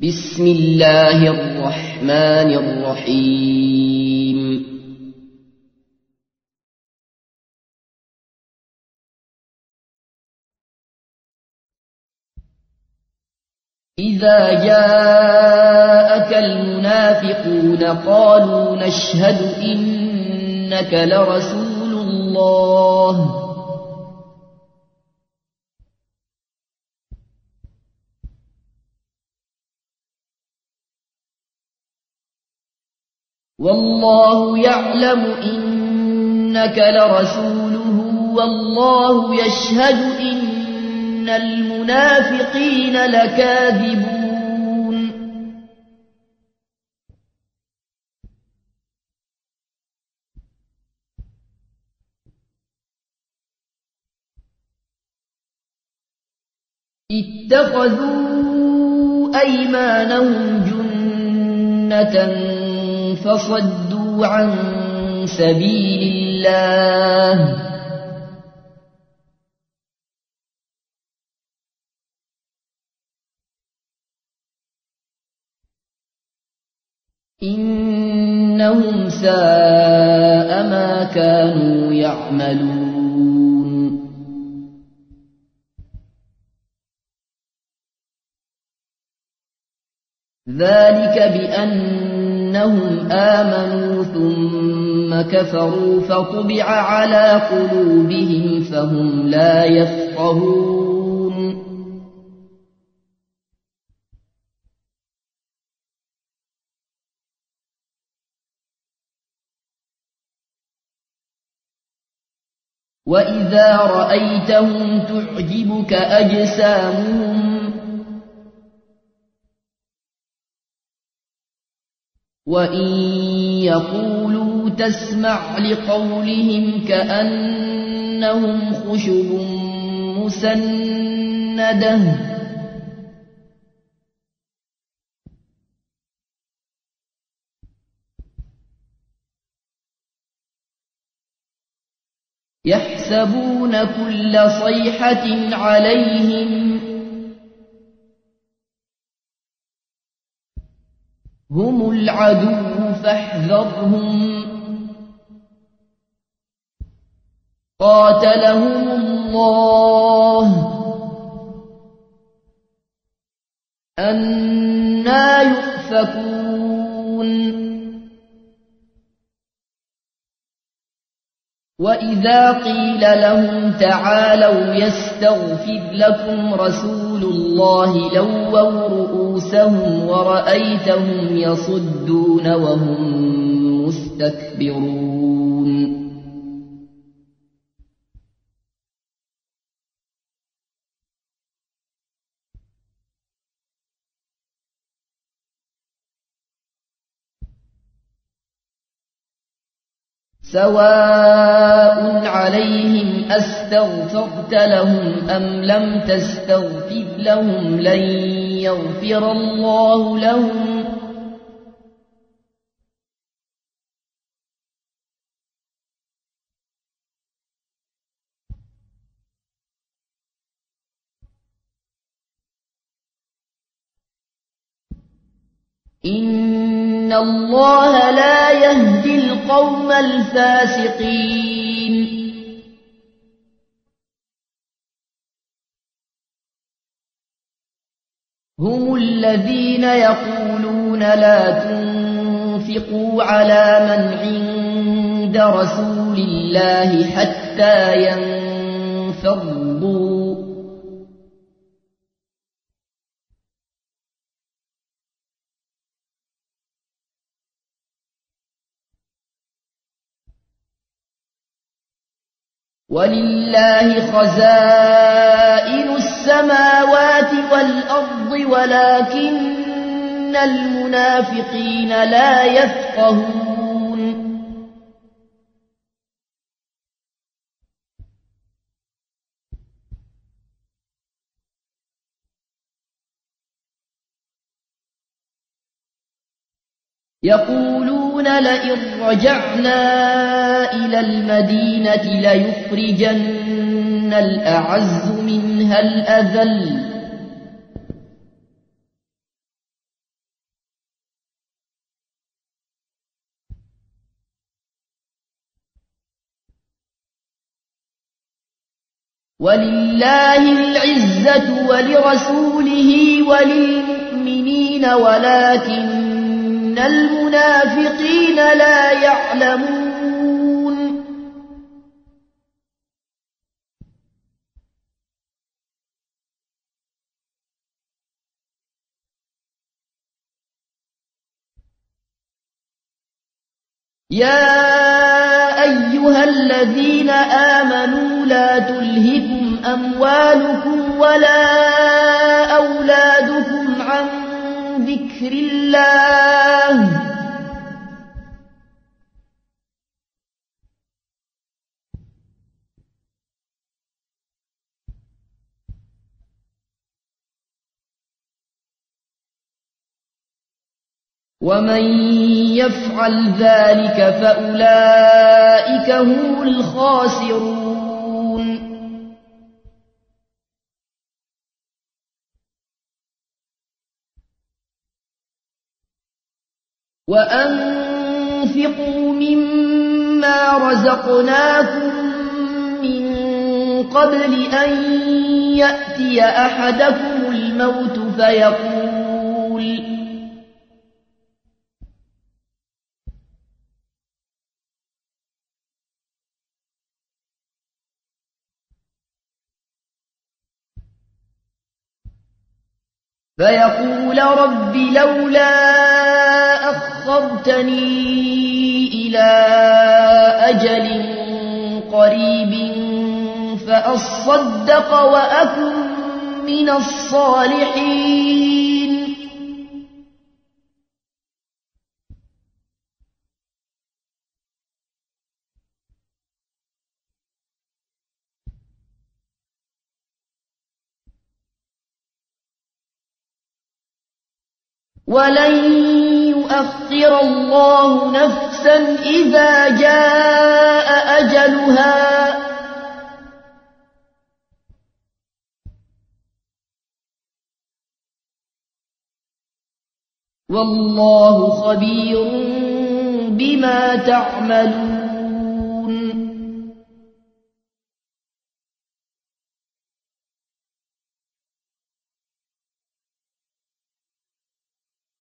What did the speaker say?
بسم الله الرحمن الرحيم إذا جاءك المنافقون قالوا نشهد إنك لرسول الله والله يعلم إنك لرسوله والله يشهد إن المنافقين لكاذبون اتخذوا أيمانهم جنة فصدوا عن سبيل الله إنهم ساء ما كانوا يعملون ذلك بأنهم آمنوا ثم كفروا فطبع على قلوبهم فهم لا يفقهون وإذا رأيتهم تعجبك أجسامهم وإن يقولوا تسمع لقولهم كأنهم خشب مسندة يحسبون كل صيحة عليهم هم العدو فاحذرهم قاتلهم الله أنى يؤفكون وإذا قيل لهم تعالوا يستغفر لكم رسول الله لووا رؤوسهم ورأيتهم يصدون وهم مستكبرون سواء عليهم أستغفرت لهم أم لم تستغفر لهم لن يغفر الله لهم إن الله لا يهدي القوم الفاسقين هم الذين يقولون لا تنفقوا على من عند رسول الله حتى ينفضوا ولله خزائن السماوات والأرض ولكن المنافقين لا يفقهون يقولون لئن رجعنا إلى المدينة ليخرجن الأعز منها الأذل ولله العزة ولرسوله وللمؤمنين ولكن المنافقين لا يعلمون يا أيها الذين آمنوا لا تلهكم أموالكم ولا أولادكم عن ذكر الله ومن يفعل ذلك فأولئك هم الخاسرون وأنفقوا مما رزقناكم من قبل أن يأتي أحدكم الموت فيقول رب لولا أخرتني إلى أجل قريب فأصدق وأكن من الصالحين ولن يؤخر الله نفسا إذا جاء أجلها والله خبير بما تعملون